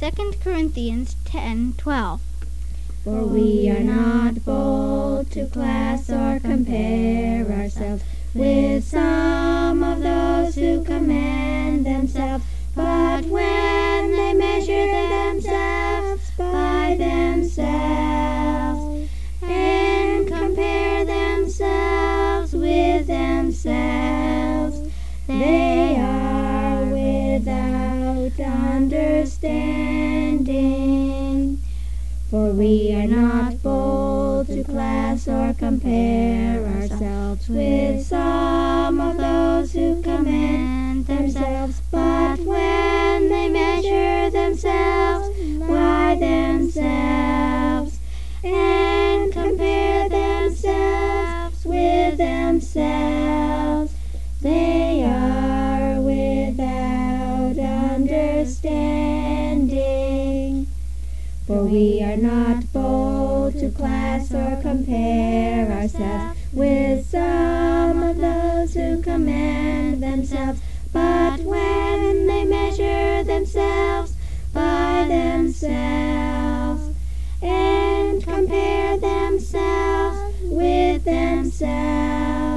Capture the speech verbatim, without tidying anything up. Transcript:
Second Corinthians ten twelve. For we are not bold to class or compare ourselves with some of those who commend themselves, but when they measure themselves by themselves and compare themselves with themselves, they are without understanding. For we are not bold to class or compare ourselves with some of those who commend themselves, but when they measure themselves by themselves and compare themselves with themselves, they are without understanding. For we are not bold to class or compare ourselves with some of those who commend themselves, but when they measure themselves by themselves and compare themselves with themselves,